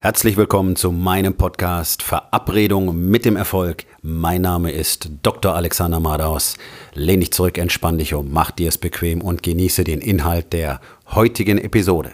Herzlich willkommen zu meinem Podcast Verabredung mit dem Erfolg. Mein Name ist Dr. Alexander Madaus. Lehn dich zurück, entspann dich um, mach dir es bequem und genieße den Inhalt der heutigen Episode.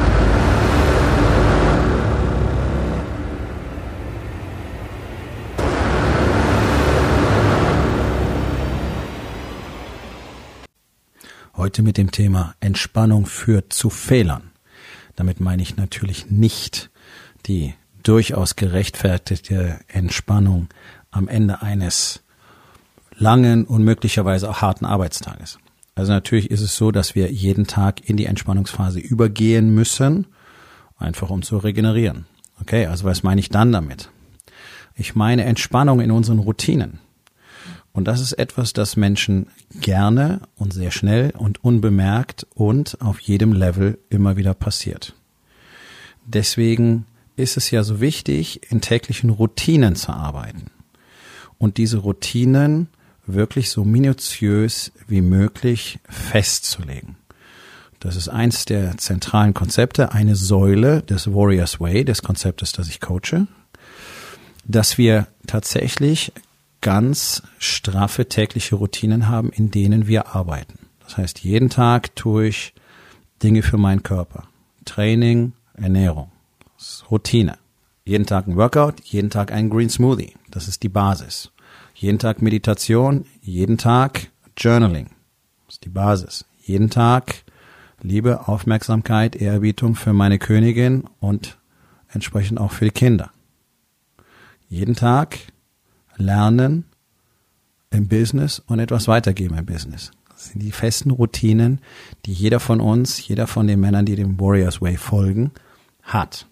Heute mit dem Thema Entspannung führt zu Fehlern. Damit meine ich natürlich nicht die durchaus gerechtfertigte Entspannung am Ende eines langen und möglicherweise auch harten Arbeitstages. Also natürlich ist es so, dass wir jeden Tag in die Entspannungsphase übergehen müssen, einfach um zu regenerieren. Okay, also was meine ich dann damit? Ich meine Entspannung in unseren Routinen. Und das ist etwas, das Menschen gerne und sehr schnell und unbemerkt und auf jedem Level immer wieder passiert. Deswegen ist es ja so wichtig, in täglichen Routinen zu arbeiten und diese Routinen wirklich so minutiös wie möglich festzulegen. Das ist eins der zentralen Konzepte, eine Säule des Warrior's Way, des Konzeptes, das ich coache, dass wir tatsächlich ganz straffe tägliche Routinen haben, in denen wir arbeiten. Das heißt, jeden Tag tue ich Dinge für meinen Körper. Training, Ernährung. Routine. Jeden Tag ein Workout, jeden Tag ein Green Smoothie. Das ist die Basis. Jeden Tag Meditation, jeden Tag Journaling. Das ist die Basis. Jeden Tag Liebe, Aufmerksamkeit, Ehrerbietung für meine Königin und entsprechend auch für die Kinder. Jeden Tag lernen im Business und etwas weitergeben im Business. Das sind die festen Routinen, die jeder von uns, jeder von den Männern, die dem Warrior's Way folgen, hat.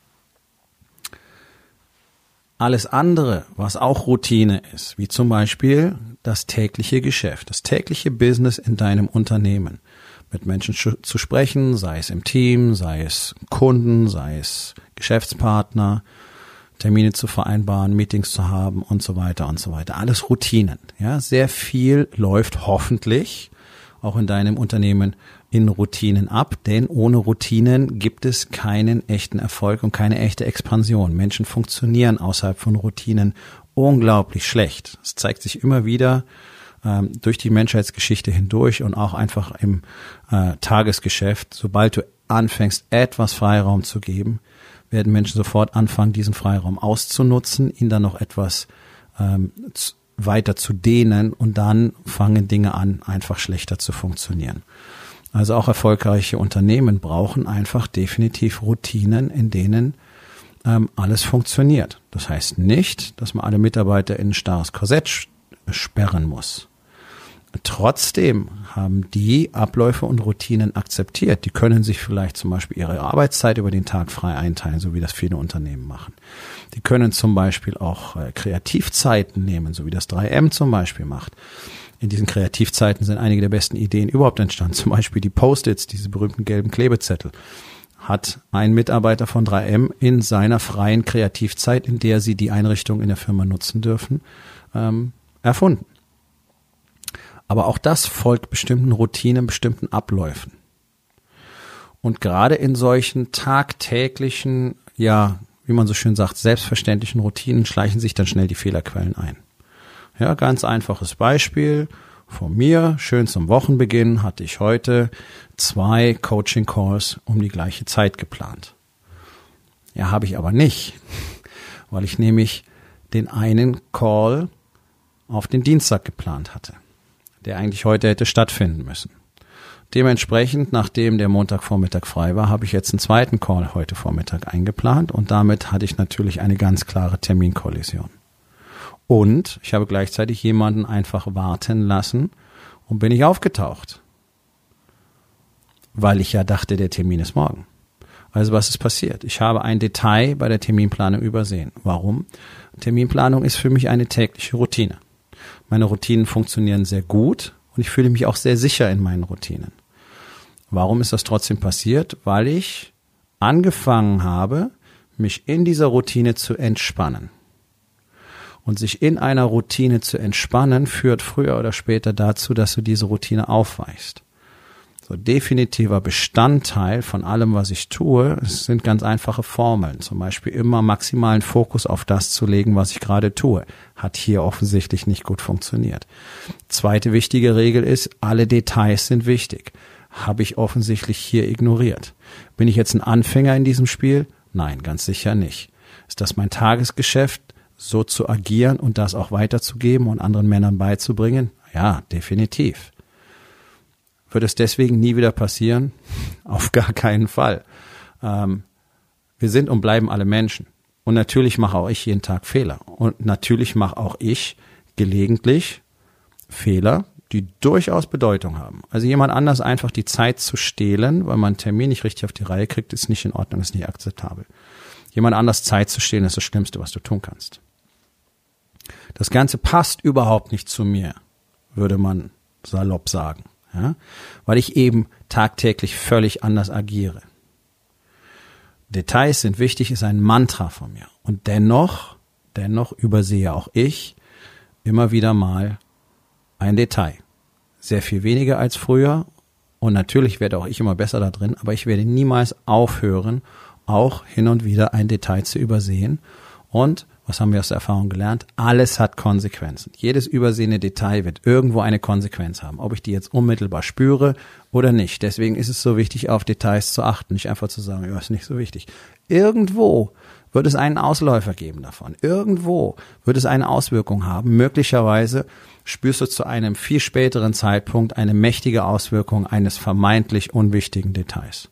Alles andere, was auch Routine ist, wie zum Beispiel das tägliche Geschäft, das tägliche Business in deinem Unternehmen, mit Menschen zu sprechen, sei es im Team, sei es Kunden, sei es Geschäftspartner, Termine zu vereinbaren, Meetings zu haben und so weiter und so weiter. Alles Routinen. Ja, sehr viel läuft hoffentlich auch in deinem Unternehmen in Routinen ab, denn ohne Routinen gibt es keinen echten Erfolg und keine echte Expansion. Menschen funktionieren außerhalb von Routinen unglaublich schlecht. Es zeigt sich immer wieder durch die Menschheitsgeschichte hindurch und auch einfach im Tagesgeschäft. Sobald du anfängst, etwas Freiraum zu geben, werden Menschen sofort anfangen, diesen Freiraum auszunutzen, ihn dann noch etwas weiter zu dehnen und dann fangen Dinge an, einfach schlechter zu funktionieren. Also auch erfolgreiche Unternehmen brauchen einfach definitiv Routinen, in denen alles funktioniert. Das heißt nicht, dass man alle Mitarbeiter in ein starres Korsett sperren muss. Trotzdem haben die Abläufe und Routinen akzeptiert. Die können sich vielleicht zum Beispiel ihre Arbeitszeit über den Tag frei einteilen, so wie das viele Unternehmen machen. Die können zum Beispiel auch Kreativzeiten nehmen, so wie das 3M zum Beispiel macht. In diesen Kreativzeiten sind einige der besten Ideen überhaupt entstanden. Zum Beispiel die Post-its, diese berühmten gelben Klebezettel, hat ein Mitarbeiter von 3M in seiner freien Kreativzeit, in der sie die Einrichtung in der Firma nutzen dürfen, erfunden. Aber auch das folgt bestimmten Routinen, bestimmten Abläufen. Und gerade in solchen tagtäglichen, ja, wie man so schön sagt, selbstverständlichen Routinen schleichen sich dann schnell die Fehlerquellen ein. Ja, ganz einfaches Beispiel von mir. Schön zum Wochenbeginn hatte ich heute 2 Coaching-Calls um die gleiche Zeit geplant. Ja, habe ich aber nicht, weil ich nämlich den einen Call auf den Dienstag geplant hatte, der eigentlich heute hätte stattfinden müssen. Dementsprechend, nachdem der Montagvormittag frei war, habe ich jetzt einen zweiten Call heute Vormittag eingeplant und damit hatte ich natürlich eine ganz klare Terminkollision. Und ich habe gleichzeitig jemanden einfach warten lassen und bin nicht aufgetaucht, weil ich ja dachte, der Termin ist morgen. Also was ist passiert? Ich habe ein Detail bei der Terminplanung übersehen. Warum? Terminplanung ist für mich eine tägliche Routine. Meine Routinen funktionieren sehr gut und ich fühle mich auch sehr sicher in meinen Routinen. Warum ist das trotzdem passiert? Weil ich angefangen habe, mich in dieser Routine zu entspannen. Und sich in einer Routine zu entspannen, führt früher oder später dazu, dass du diese Routine aufweichst. So definitiver Bestandteil von allem, was ich tue, es sind ganz einfache Formeln. Zum Beispiel immer maximalen Fokus auf das zu legen, was ich gerade tue. Hat hier offensichtlich nicht gut funktioniert. Zweite wichtige Regel ist, alle Details sind wichtig. Habe ich offensichtlich hier ignoriert. Bin ich jetzt ein Anfänger in diesem Spiel? Nein, ganz sicher nicht. Ist das mein Tagesgeschäft, so zu agieren und das auch weiterzugeben und anderen Männern beizubringen? Ja, definitiv. Wird es deswegen nie wieder passieren? Auf gar keinen Fall. Wir sind und bleiben alle Menschen. Und natürlich mache auch ich jeden Tag Fehler. Und natürlich mache auch ich gelegentlich Fehler, die durchaus Bedeutung haben. Also jemand anders einfach die Zeit zu stehlen, weil man einen Termin nicht richtig auf die Reihe kriegt, ist nicht in Ordnung, ist nicht akzeptabel. Jemand anders Zeit zu stehlen, ist das Schlimmste, was du tun kannst. Das Ganze passt überhaupt nicht zu mir, würde man salopp sagen. Ja, weil ich eben tagtäglich völlig anders agiere. Details sind wichtig, ist ein Mantra von mir. Und dennoch übersehe auch ich immer wieder mal ein Detail. Sehr viel weniger als früher. Und natürlich werde auch ich immer besser da drin, aber ich werde niemals aufhören, auch hin und wieder ein Detail zu übersehen. Und was haben wir aus der Erfahrung gelernt? Alles hat Konsequenzen. Jedes übersehene Detail wird irgendwo eine Konsequenz haben, ob ich die jetzt unmittelbar spüre oder nicht. Deswegen ist es so wichtig, auf Details zu achten, nicht einfach zu sagen, ja, ist nicht so wichtig. Irgendwo wird es einen Ausläufer geben davon. Irgendwo wird es eine Auswirkung haben. Möglicherweise spürst du zu einem viel späteren Zeitpunkt eine mächtige Auswirkung eines vermeintlich unwichtigen Details.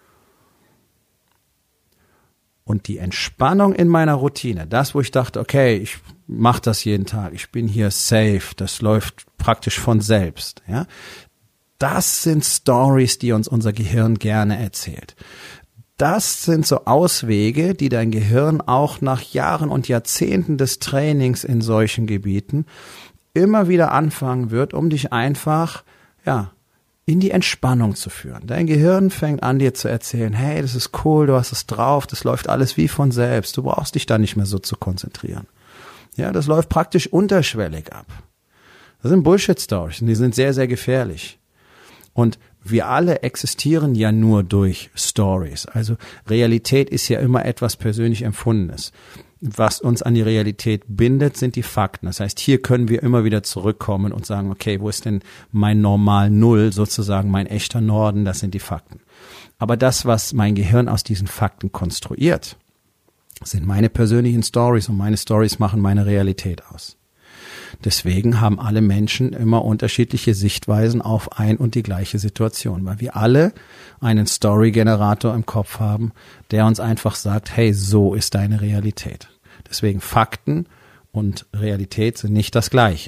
Und die Entspannung in meiner Routine, das, wo ich dachte, okay, ich mache das jeden Tag, ich bin hier safe, das läuft praktisch von selbst, ja. Das sind Stories, die uns unser Gehirn gerne erzählt. Das sind so Auswege, die dein Gehirn auch nach Jahren und Jahrzehnten des Trainings in solchen Gebieten immer wieder anfangen wird, um dich einfach, ja, in die Entspannung zu führen. Dein Gehirn fängt an, dir zu erzählen, hey, das ist cool, du hast es drauf, das läuft alles wie von selbst, du brauchst dich da nicht mehr so zu konzentrieren. Ja, das läuft praktisch unterschwellig ab. Das sind Bullshit-Stories und die sind sehr, sehr gefährlich. Und wir alle existieren ja nur durch Stories. Also Realität ist ja immer etwas persönlich Empfundenes. Was uns an die Realität bindet, sind die Fakten. Das heißt, hier können wir immer wieder zurückkommen und sagen, okay, wo ist denn mein Normal Null, sozusagen mein echter Norden, das sind die Fakten. Aber das, was mein Gehirn aus diesen Fakten konstruiert, sind meine persönlichen Stories und meine Stories machen meine Realität aus. Deswegen haben alle Menschen immer unterschiedliche Sichtweisen auf ein und die gleiche Situation, weil wir alle einen Story-Generator im Kopf haben, der uns einfach sagt, hey, so ist deine Realität. Deswegen Fakten und Realität sind nicht das Gleiche.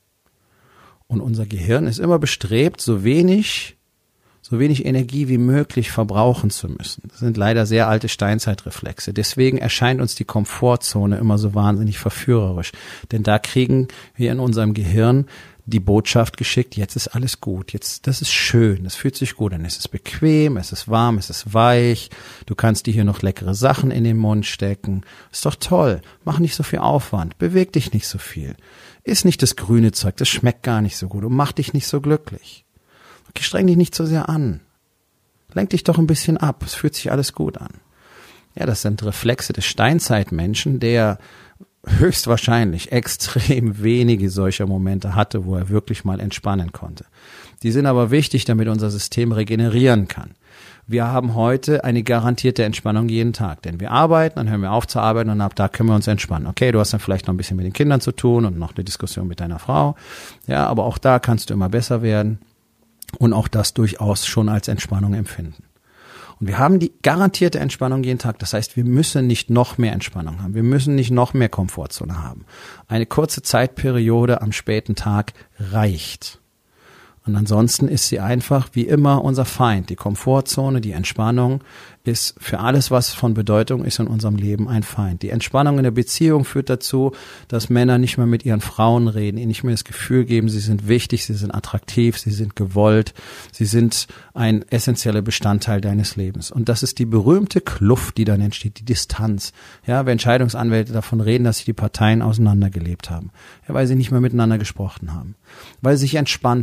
Und unser Gehirn ist immer bestrebt, so wenig Energie wie möglich verbrauchen zu müssen. Das sind leider sehr alte Steinzeitreflexe. Deswegen erscheint uns die Komfortzone immer so wahnsinnig verführerisch. Denn da kriegen wir in unserem Gehirn die Botschaft geschickt, jetzt ist alles gut, jetzt, das ist schön, das fühlt sich gut an, es ist bequem, es ist warm, es ist weich, du kannst dir hier noch leckere Sachen in den Mund stecken, ist doch toll, mach nicht so viel Aufwand, beweg dich nicht so viel, iss nicht das grüne Zeug, das schmeckt gar nicht so gut und mach dich nicht so glücklich. Okay, streng dich nicht so sehr an, lenk dich doch ein bisschen ab, es fühlt sich alles gut an. Ja, das sind Reflexe des Steinzeitmenschen, der höchstwahrscheinlich extrem wenige solcher Momente hatte, wo er wirklich mal entspannen konnte. Die sind aber wichtig, damit unser System regenerieren kann. Wir haben heute eine garantierte Entspannung jeden Tag, denn wir arbeiten, dann hören wir auf zu arbeiten und ab da können wir uns entspannen. Okay, du hast dann vielleicht noch ein bisschen mit den Kindern zu tun und noch eine Diskussion mit deiner Frau, ja, aber auch da kannst du immer besser werden und auch das durchaus schon als Entspannung empfinden. Und wir haben die garantierte Entspannung jeden Tag. Das heißt, wir müssen nicht noch mehr Entspannung haben. Wir müssen nicht noch mehr Komfortzone haben. Eine kurze Zeitperiode am späten Tag reicht. Und ansonsten ist sie einfach wie immer unser Feind. Die Komfortzone, die Entspannung ist für alles, was von Bedeutung ist in unserem Leben, ein Feind. Die Entspannung in der Beziehung führt dazu, dass Männer nicht mehr mit ihren Frauen reden, ihnen nicht mehr das Gefühl geben, sie sind wichtig, sie sind attraktiv, sie sind gewollt, sie sind ein essentieller Bestandteil deines Lebens. Und das ist die berühmte Kluft, die dann entsteht, die Distanz. Ja, wenn Scheidungsanwälte davon reden, dass sich die Parteien auseinandergelebt haben, ja, weil sie nicht mehr miteinander gesprochen haben, weil sie sich entspannt haben. Am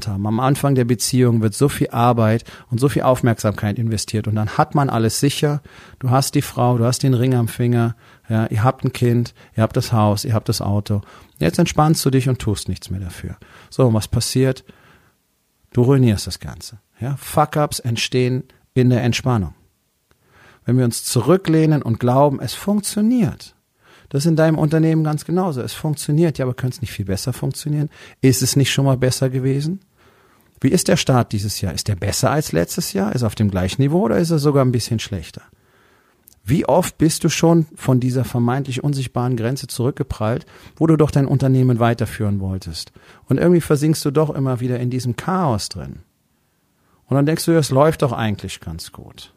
Anfang der Beziehung wird so viel Arbeit und so viel Aufmerksamkeit investiert und dann hat man alles sicher. Du hast die Frau, du hast den Ring am Finger, ja, ihr habt ein Kind, ihr habt das Haus, ihr habt das Auto. Jetzt entspannst du dich und tust nichts mehr dafür. So, und was passiert? Du ruinierst das Ganze. Ja, Fuck-ups entstehen in der Entspannung. Wenn wir uns zurücklehnen und glauben, es funktioniert. Das ist in deinem Unternehmen ganz genauso. Es funktioniert, ja, aber könnte es nicht viel besser funktionieren? Ist es nicht schon mal besser gewesen? Wie ist der Start dieses Jahr? Ist der besser als letztes Jahr? Ist er auf dem gleichen Niveau oder ist er sogar ein bisschen schlechter? Wie oft bist du schon von dieser vermeintlich unsichtbaren Grenze zurückgeprallt, wo du doch dein Unternehmen weiterführen wolltest? Und irgendwie versinkst du doch immer wieder in diesem Chaos drin. Und dann denkst du, es läuft doch eigentlich ganz gut.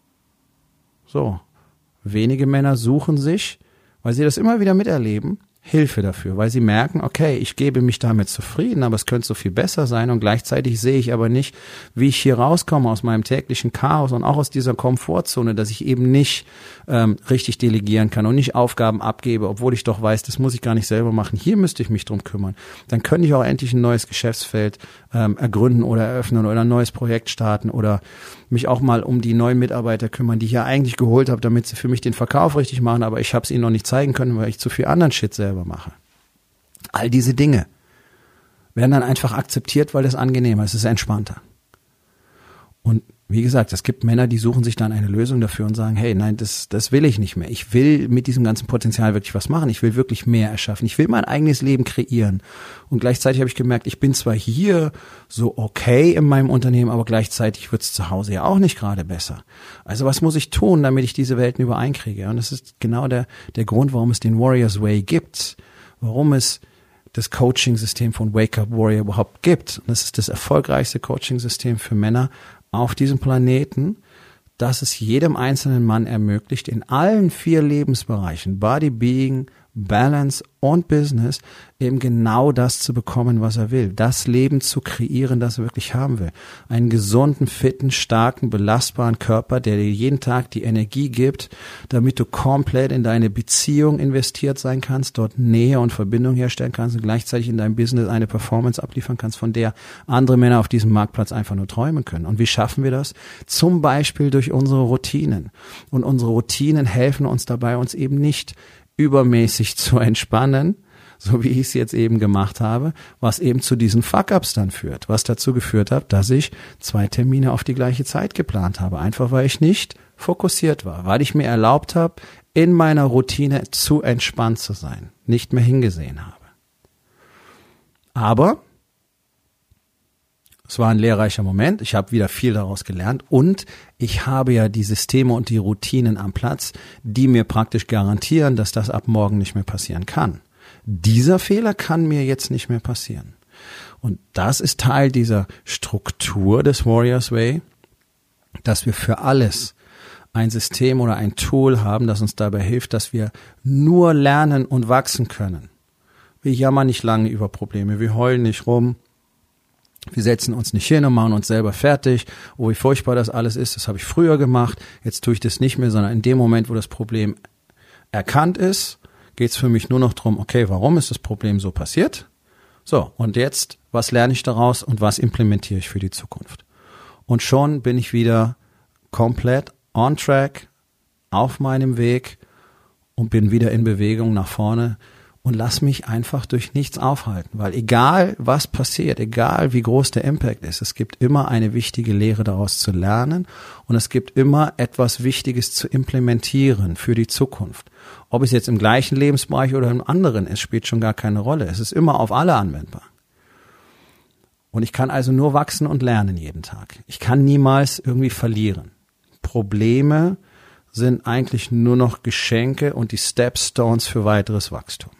So, wenige Männer suchen sich, weil sie das immer wieder miterleben, Hilfe dafür, weil sie merken, okay, ich gebe mich damit zufrieden, aber es könnte so viel besser sein und gleichzeitig sehe ich aber nicht, wie ich hier rauskomme aus meinem täglichen Chaos und auch aus dieser Komfortzone, dass ich eben nicht richtig delegieren kann und nicht Aufgaben abgebe, obwohl ich doch weiß, das muss ich gar nicht selber machen, hier müsste ich mich drum kümmern. Dann könnte ich auch endlich ein neues Geschäftsfeld ergründen oder eröffnen oder ein neues Projekt starten oder mich auch mal um die neuen Mitarbeiter kümmern, die ich ja eigentlich geholt habe, damit sie für mich den Verkauf richtig machen, aber ich habe es ihnen noch nicht zeigen können, weil ich zu viel anderen Shit selber mache. All diese Dinge werden dann einfach akzeptiert, weil das angenehmer ist, es ist entspannter. Und wie gesagt, es gibt Männer, die suchen sich dann eine Lösung dafür und sagen, hey, nein, das will ich nicht mehr. Ich will mit diesem ganzen Potenzial wirklich was machen. Ich will wirklich mehr erschaffen. Ich will mein eigenes Leben kreieren. Und gleichzeitig habe ich gemerkt, ich bin zwar hier so okay in meinem Unternehmen, aber gleichzeitig wird es zu Hause ja auch nicht gerade besser. Also was muss ich tun, damit ich diese Welten übereinkriege? Und das ist genau der Grund, warum es den Warriors Way gibt. Warum es das Coaching-System von Wake Up Warrior überhaupt gibt. Und das ist das erfolgreichste Coaching-System für Männer auf diesem Planeten, dass es jedem einzelnen Mann ermöglicht, in allen 4 Lebensbereichen, Body, Being, Balance und Business, eben genau das zu bekommen, was er will. Das Leben zu kreieren, das er wirklich haben will. Einen gesunden, fitten, starken, belastbaren Körper, der dir jeden Tag die Energie gibt, damit du komplett in deine Beziehung investiert sein kannst, dort Nähe und Verbindung herstellen kannst und gleichzeitig in deinem Business eine Performance abliefern kannst, von der andere Männer auf diesem Marktplatz einfach nur träumen können. Und wie schaffen wir das? Zum Beispiel durch unsere Routinen. Und unsere Routinen helfen uns dabei, uns eben nicht übermäßig zu entspannen, so wie ich es jetzt eben gemacht habe, was eben zu diesen Fuck-ups dann führt, was dazu geführt hat, dass ich 2 Termine auf die gleiche Zeit geplant habe, einfach weil ich nicht fokussiert war, weil ich mir erlaubt habe, in meiner Routine zu entspannt zu sein, nicht mehr hingesehen habe. Aber es war ein lehrreicher Moment, ich habe wieder viel daraus gelernt und ich habe ja die Systeme und die Routinen am Platz, die mir praktisch garantieren, dass das ab morgen nicht mehr passieren kann. Dieser Fehler kann mir jetzt nicht mehr passieren. Und das ist Teil dieser Struktur des Warriors Way, dass wir für alles ein System oder ein Tool haben, das uns dabei hilft, dass wir nur lernen und wachsen können. Wir jammern nicht lange über Probleme, wir heulen nicht rum. Wir setzen uns nicht hin und machen uns selber fertig. Oh, wie furchtbar das alles ist, das habe ich früher gemacht. Jetzt tue ich das nicht mehr, sondern in dem Moment, wo das Problem erkannt ist, geht es für mich nur noch darum, okay, warum ist das Problem so passiert? So, und jetzt, was lerne ich daraus und was implementiere ich für die Zukunft? Und schon bin ich wieder komplett on track, auf meinem Weg und bin wieder in Bewegung nach vorne. Und lass mich einfach durch nichts aufhalten, weil egal was passiert, egal wie groß der Impact ist, es gibt immer eine wichtige Lehre daraus zu lernen und es gibt immer etwas Wichtiges zu implementieren für die Zukunft. Ob es jetzt im gleichen Lebensbereich oder im anderen ist, spielt schon gar keine Rolle. Es ist immer auf alle anwendbar. Und ich kann also nur wachsen und lernen jeden Tag. Ich kann niemals irgendwie verlieren. Probleme sind eigentlich nur noch Geschenke und die Stepstones für weiteres Wachstum.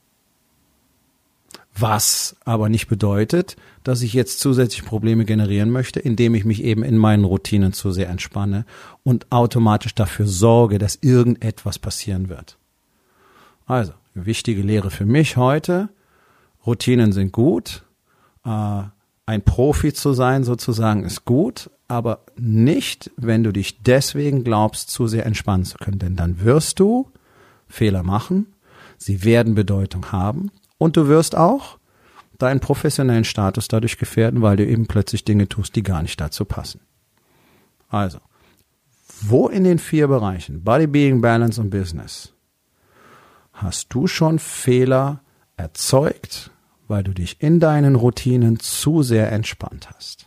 Was aber nicht bedeutet, dass ich jetzt zusätzliche Probleme generieren möchte, indem ich mich eben in meinen Routinen zu sehr entspanne und automatisch dafür sorge, dass irgendetwas passieren wird. Also, wichtige Lehre für mich heute, Routinen sind gut, ein Profi zu sein sozusagen ist gut, aber nicht, wenn du dich deswegen glaubst, zu sehr entspannen zu können, denn dann wirst du Fehler machen, sie werden Bedeutung haben. Und du wirst auch deinen professionellen Status dadurch gefährden, weil du eben plötzlich Dinge tust, die gar nicht dazu passen. Also, wo in den 4 Bereichen Body, Being, Balance und Business hast du schon Fehler erzeugt, weil du dich in deinen Routinen zu sehr entspannt hast?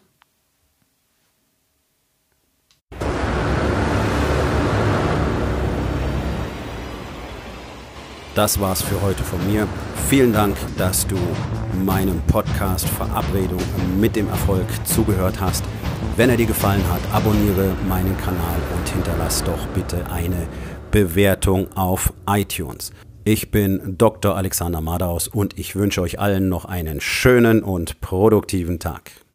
Das war's für heute von mir. Vielen Dank, dass du meinem Podcast Verabredung mit dem Erfolg zugehört hast. Wenn er dir gefallen hat, abonniere meinen Kanal und hinterlass doch bitte eine Bewertung auf iTunes. Ich bin Dr. Alexander Madaus und ich wünsche euch allen noch einen schönen und produktiven Tag.